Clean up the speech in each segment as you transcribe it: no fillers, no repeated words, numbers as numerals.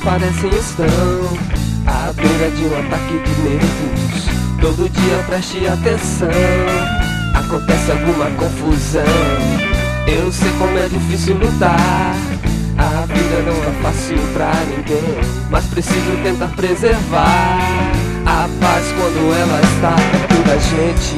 parecem estão à beira de um ataque de nervos. Todo dia preste atenção, acontece alguma confusão. Eu sei como é difícil lutar, a vida não é fácil pra ninguém, mas preciso tentar preservar a paz quando ela está perto da gente.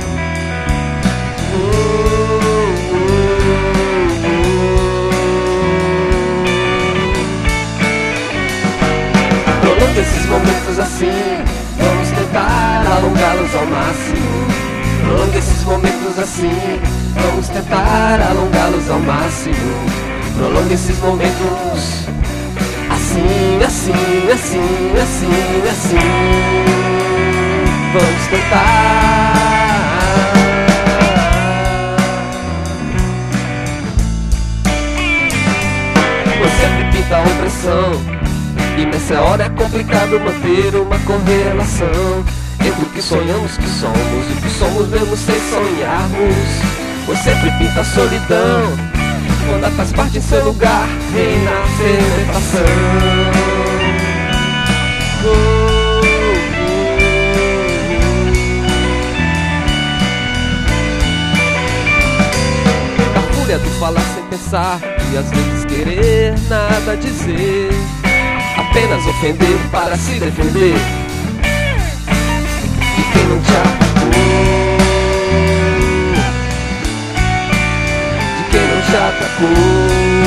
Prolonga esses momentos assim, vamos tentar alongá-los ao máximo. Prolonga esses momentos assim, vamos tentar alongá-los ao máximo. Prolonga esses momentos assim, assim, assim, assim, assim. Vamos tentar. Você sempre pinta a opressão, e nessa hora é complicado manter uma correlação entre o que sonhamos que somos e o que somos mesmo sem sonharmos. Você sempre pinta a solidão, quando a faz parte em seu lugar, reina a celebração. A fúria do falar sem pensar e às vezes querer nada dizer, apenas ofender para se defender de quem não te atacou, de quem não te atacou.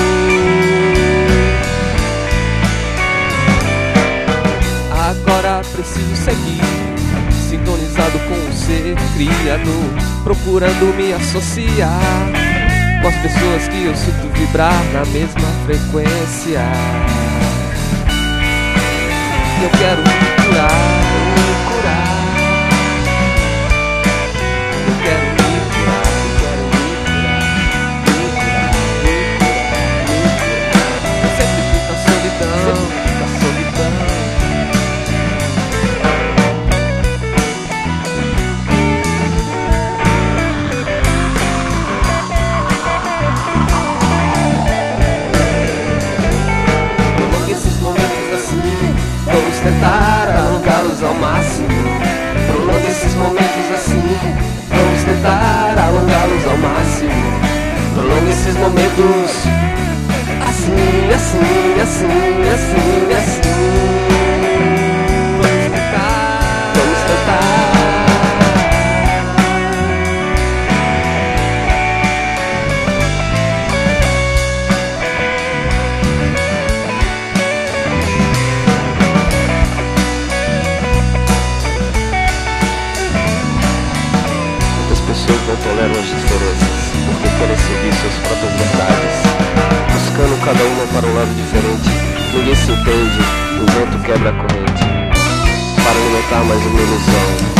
Agora preciso seguir sintonizado com o ser criador, procurando me associar com as pessoas que eu sinto vibrar na mesma frequência. Eu quero me curar, me curar. Eu quero me curar, eu quero me curar, me curar, me curar, me curar. Eu sempre fico a solidão, sempre fico a solidão. Prolonga esses momentos assim, vamos tentar alongá-los ao máximo. Prolonga esses momentos assim, vamos tentar alongá-los ao máximo. Prolonga esses momentos assim, assim, assim, assim, assim. Vamos tentar, vamos tentar. Pessoas não toleram as diferenças porque querem seguir suas próprias verdades, buscando cada uma para um lado diferente. Ninguém se entende, o vento quebra a corrente para alimentar mais uma ilusão.